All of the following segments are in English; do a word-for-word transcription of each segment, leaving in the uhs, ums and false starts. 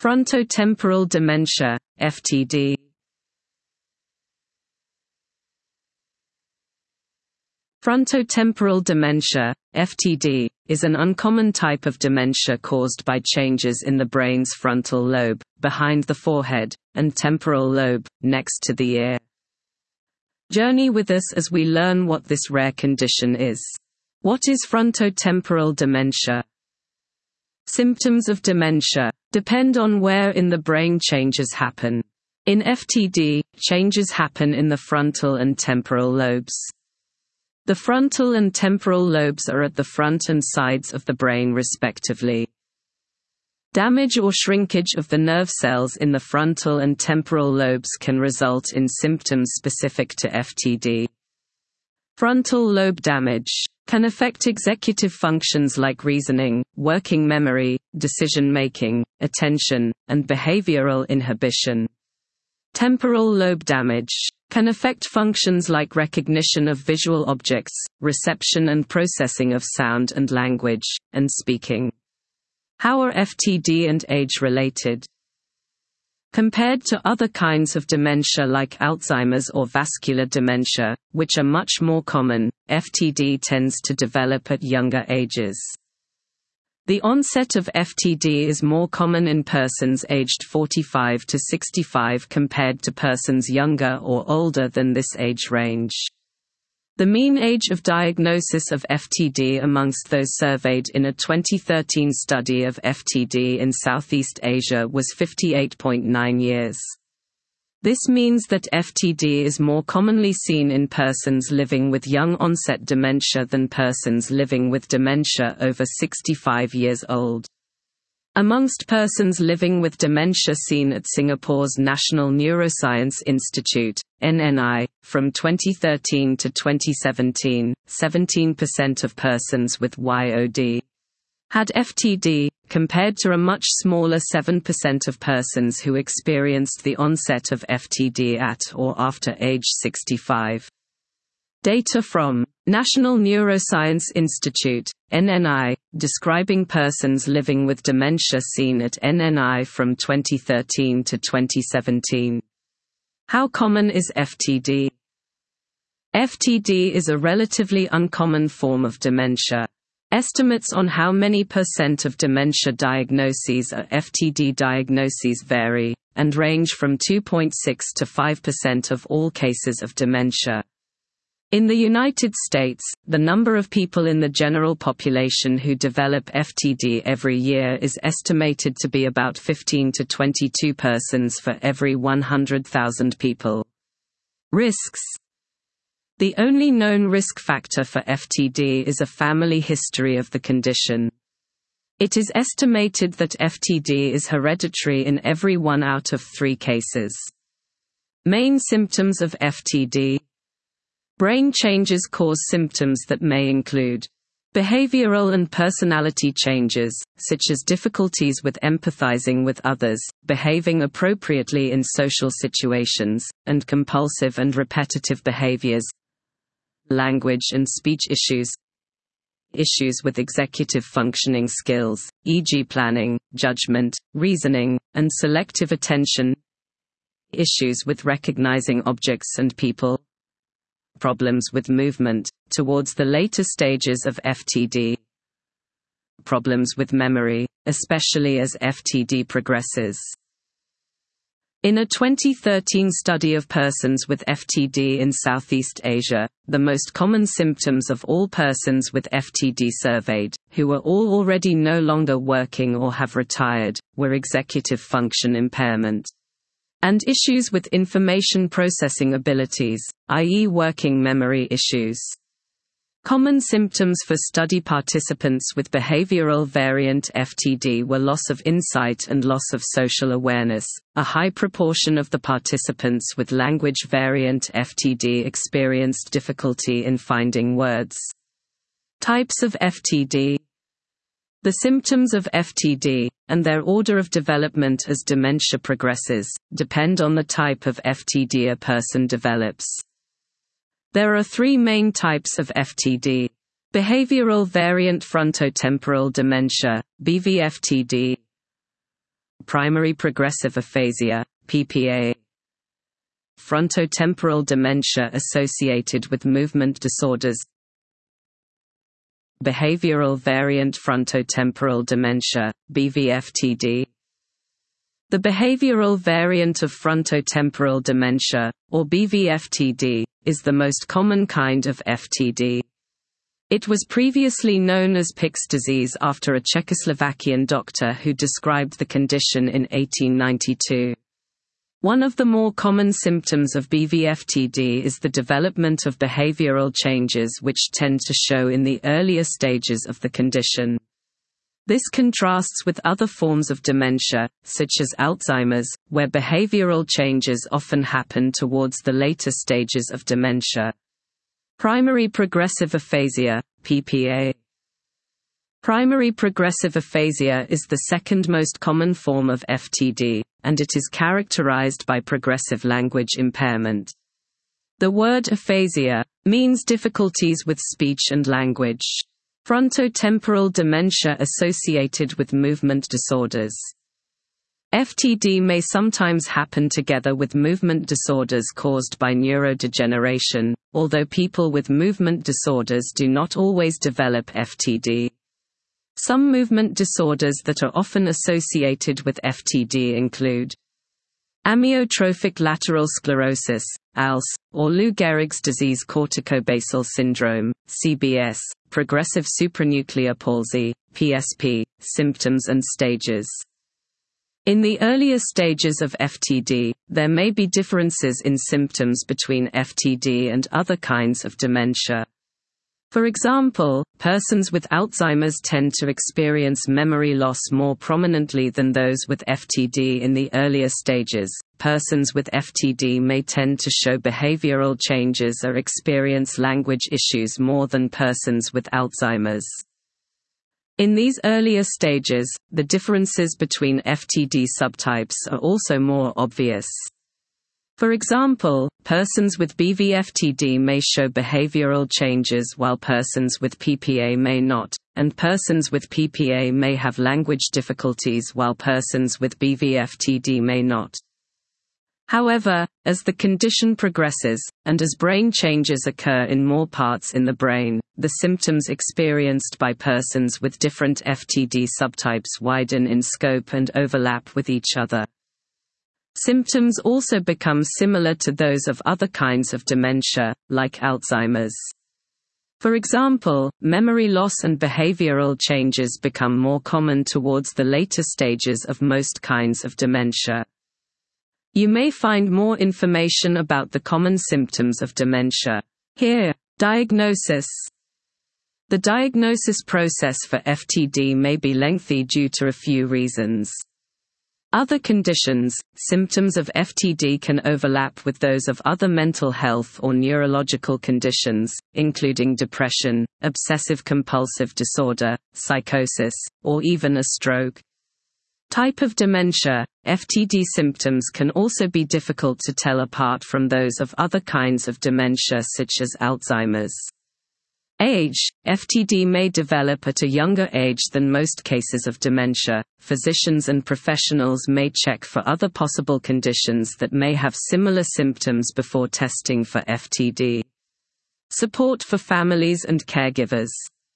Frontotemporal dementia, F T D. Frontotemporal dementia, F T D, is an uncommon type of dementia caused by changes in the brain's frontal lobe, behind the forehead, and temporal lobe, next to the ear. Journey with us as we learn what this rare condition is. What is frontotemporal dementia? Symptoms of dementia depend on where in the brain changes happen. In F T D, changes happen in the frontal and temporal lobes. The frontal and temporal lobes are at the front and sides of the brain respectively. Damage or shrinkage of the nerve cells in the frontal and temporal lobes can result in symptoms specific to F T D. Frontal lobe damage can affect executive functions like reasoning, working memory, decision-making, attention, and behavioral inhibition. Temporal lobe damage can affect functions like recognition of visual objects, reception and processing of sound and language, and speaking. How are F T D and age related? Compared to other kinds of dementia like Alzheimer's or vascular dementia, which are much more common, F T D tends to develop at younger ages. The onset of F T D is more common in persons aged forty-five to sixty-five compared to persons younger or older than this age range. The mean age of diagnosis of F T D amongst those surveyed in a twenty thirteen study of F T D in Southeast Asia was fifty-eight point nine years. This means that F T D is more commonly seen in persons living with young-onset dementia than persons living with dementia over sixty-five years old. Amongst persons living with dementia seen at Singapore's National Neuroscience Institute, N N I, from twenty thirteen to twenty seventeen, seventeen percent of persons with Y O D had F T D, compared to a much smaller seven percent of persons who experienced the onset of F T D at or after age sixty-five. Data from National Neuroscience Institute, N N I, describing persons living with dementia seen at N N I from twenty thirteen to twenty seventeen. How common is F T D? F T D is a relatively uncommon form of dementia. Estimates on how many percent of dementia diagnoses are F T D diagnoses vary, and range from two point six to five percent of all cases of dementia. In the United States, the number of people in the general population who develop F T D every year is estimated to be about fifteen to twenty-two persons for every one hundred thousand people. Risks. The only known risk factor for F T D is a family history of the condition. It is estimated that F T D is hereditary in every one out of three cases. Main symptoms of F T D. Brain changes cause symptoms that may include behavioral and personality changes, such as difficulties with empathizing with others, behaving appropriately in social situations, and compulsive and repetitive behaviors. Language and speech issues. Issues with executive functioning skills, for example planning, judgment, reasoning, and selective attention. Issues with recognizing objects and people. Problems with movement, towards the later stages of F T D. Problems with memory, especially as F T D progresses. In a twenty thirteen study of persons with F T D in Southeast Asia, the most common symptoms of all persons with F T D surveyed, who were all already no longer working or have retired, were executive function impairment and issues with information processing abilities, that is working memory issues. Common symptoms for study participants with behavioral variant F T D were loss of insight and loss of social awareness. A high proportion of the participants with language variant F T D experienced difficulty in finding words. Types of F T D. The symptoms of F T D, and their order of development as dementia progresses, depend on the type of F T D a person develops. There are three main types of F T D. Behavioral variant frontotemporal dementia, B V F T D. Primary progressive aphasia, P P A. Frontotemporal dementia associated with movement disorders. Behavioral variant frontotemporal dementia, B V F T D. The behavioral variant of frontotemporal dementia, or B V F T D, is the most common kind of F T D. It was previously known as Pick's disease after a Czechoslovakian doctor who described the condition in eighteen ninety-two. One of the more common symptoms of B V F T D is the development of behavioral changes which tend to show in the earlier stages of the condition. This contrasts with other forms of dementia, such as Alzheimer's, where behavioral changes often happen towards the later stages of dementia. Primary progressive aphasia, P P A. Primary progressive aphasia is the second most common form of F T D, and it is characterized by progressive language impairment. The word aphasia means difficulties with speech and language. Frontotemporal dementia associated with movement disorders. F T D may sometimes happen together with movement disorders caused by neurodegeneration, although people with movement disorders do not always develop F T D. Some movement disorders that are often associated with F T D include amyotrophic lateral sclerosis, A L S, or Lou Gehrig's disease, corticobasal syndrome, C B S, progressive supranuclear palsy, P S P, symptoms and stages. In the earlier stages of F T D, there may be differences in symptoms between F T D and other kinds of dementia. For example, persons with Alzheimer's tend to experience memory loss more prominently than those with F T D in the earlier stages. Persons with F T D may tend to show behavioral changes or experience language issues more than persons with Alzheimer's. In these earlier stages, the differences between F T D subtypes are also more obvious. For example, persons with B V F T D may show behavioral changes while persons with P P A may not, and persons with P P A may have language difficulties while persons with B V F T D may not. However, as the condition progresses, and as brain changes occur in more parts in the brain, the symptoms experienced by persons with different F T D subtypes widen in scope and overlap with each other. Symptoms also become similar to those of other kinds of dementia, like Alzheimer's. For example, memory loss and behavioral changes become more common towards the later stages of most kinds of dementia. You may find more information about the common symptoms of dementia here. Diagnosis. The diagnosis process for F T D may be lengthy due to a few reasons. Other conditions, symptoms of F T D can overlap with those of other mental health or neurological conditions, including depression, obsessive-compulsive disorder, psychosis, or even a stroke. Type of dementia. F T D symptoms can also be difficult to tell apart from those of other kinds of dementia such as Alzheimer's. Age. F T D may develop at a younger age than most cases of dementia. Physicians and professionals may check for other possible conditions that may have similar symptoms before testing for F T D. Support for families and caregivers.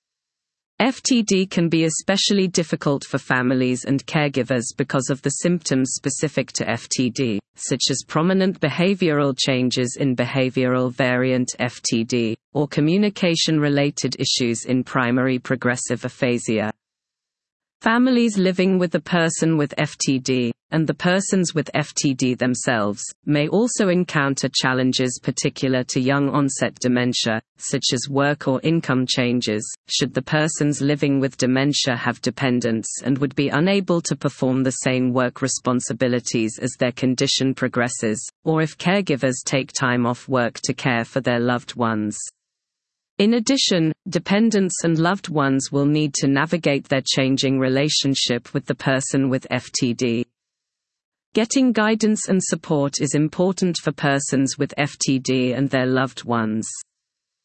F T D can be especially difficult for families and caregivers because of the symptoms specific to F T D, such as prominent behavioral changes in behavioral variant F T D, or communication-related issues in primary progressive aphasia. Families living with a person with F T D, and the persons with F T D themselves, may also encounter challenges particular to young-onset dementia, such as work or income changes, should the persons living with dementia have dependents and would be unable to perform the same work responsibilities as their condition progresses, or if caregivers take time off work to care for their loved ones. In addition, dependents and loved ones will need to navigate their changing relationship with the person with F T D. Getting guidance and support is important for persons with F T D and their loved ones.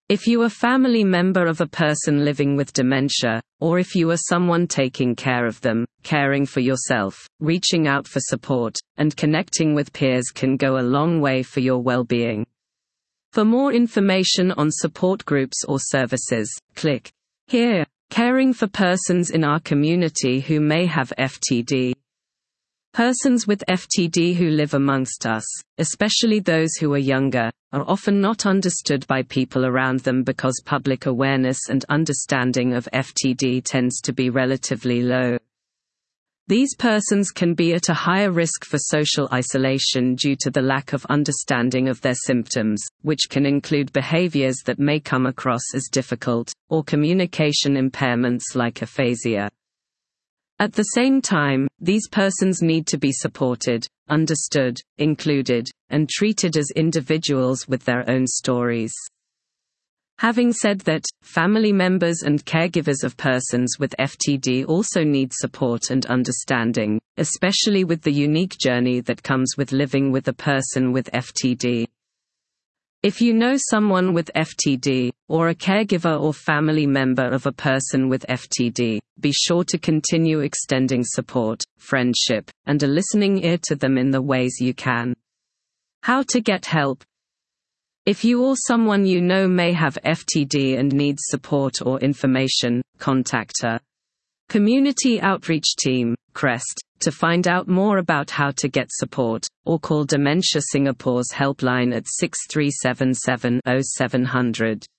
If you are a family member of a person living with dementia, or if you are someone taking care of them, caring for yourself, reaching out for support, and connecting with peers can go a long way for your well-being. For more information on support groups or services, click here. Caring for persons in our community who may have F T D. Persons with F T D who live amongst us, especially those who are younger, are often not understood by people around them because public awareness and understanding of F T D tends to be relatively low. These persons can be at a higher risk for social isolation due to the lack of understanding of their symptoms, which can include behaviors that may come across as difficult, or communication impairments like aphasia. At the same time, these persons need to be supported, understood, included, and treated as individuals with their own stories. Having said that, family members and caregivers of persons with F T D also need support and understanding, especially with the unique journey that comes with living with a person with F T D. If you know someone with F T D, or a caregiver or family member of a person with F T D, be sure to continue extending support, friendship, and a listening ear to them in the ways you can. How to get help? If you or someone you know may have F T D and needs support or information, contact a Community Outreach Team, CREST, to find out more about how to get support, or call Dementia Singapore's helpline at six three seven seven, zero seven zero zero.